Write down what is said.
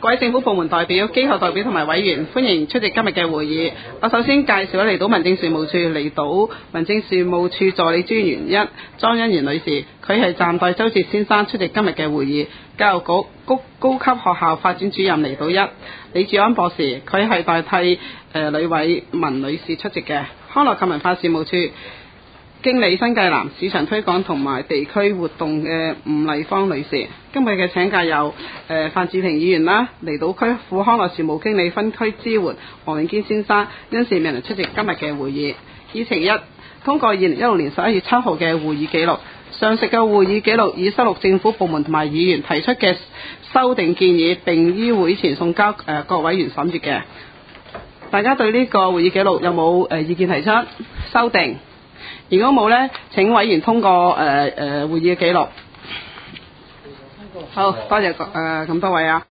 各位政府部門代表、機構代表同埋委員，歡迎出席今日嘅會議。我首先介紹離島民政事務處離島民政事務處助理專員1莊欣妍女士，佢係暫代周哲先生出席今日嘅會議。教育局高級學校發展主任離島1李志安博士，佢係代替呂偉文女士出席嘅。康樂及文化事務處經理新界南市場推廣同埋地區活動嘅吳麗芳女士。今日嘅請假有范志霆議員啦，離島區副康樂事務經理分區支援黃永堅先生，因事未能出席今日嘅會議。議程1，通過2016年11月7號嘅會議記錄。上述嘅會議記錄已收錄政府部門同埋議員提出嘅修訂建議，並於會前送交各委員審閱嘅。大家對呢個會議記錄有冇意見提出修訂？如果冇呢，請委員通過會議嘅記錄。好，多謝咁多位啊。